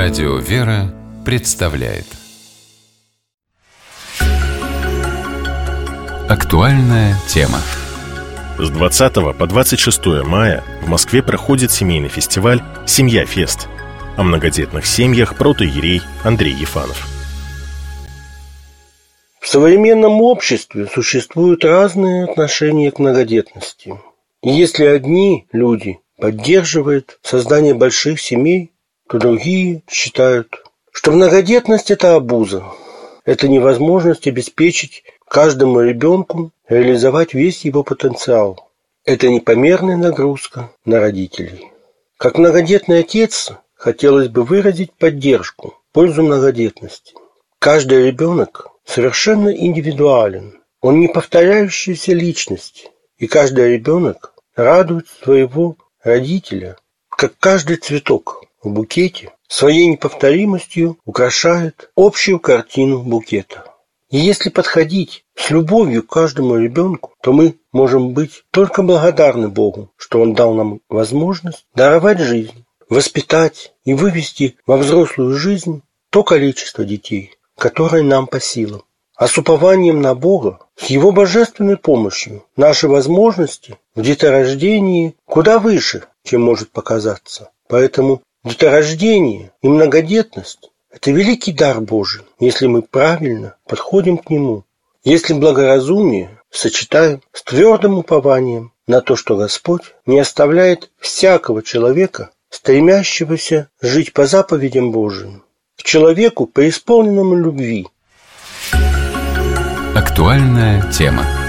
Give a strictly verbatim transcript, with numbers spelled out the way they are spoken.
Радио «Вера» представляет актуальная тема. С двадцатого по двадцать шестое мая в Москве проходит семейный фестиваль «Семья-фест». О многодетных семьях протоиерей Андрей Ефанов. В современном обществе существуют разные отношения к многодетности. И если одни люди поддерживают создание больших семей, то другие считают, что многодетность – это обуза. Это невозможность обеспечить каждому ребенку реализовать весь его потенциал. Это непомерная нагрузка на родителей. Как многодетный отец хотелось бы выразить поддержку в пользу многодетности. Каждый ребенок совершенно индивидуален. Он не повторяющаяся личность. И каждый ребенок радует своего родителя, как каждый цветок в букете своей неповторимостью украшает общую картину букета. И если подходить с любовью к каждому ребенку, то мы можем быть только благодарны Богу, что Он дал нам возможность даровать жизнь, воспитать и вывести во взрослую жизнь то количество детей, которое нам по силам. А с упованием на Бога, с Его божественной помощью, наши возможности в деторождении куда выше, чем может показаться. Поэтому деторождение и многодетность – это великий дар Божий, если мы правильно подходим к нему, если благоразумие сочетаем с твердым упованием на то, что Господь не оставляет всякого человека, стремящегося жить по заповедям Божьим, к человеку, преисполненному любви. Актуальная тема.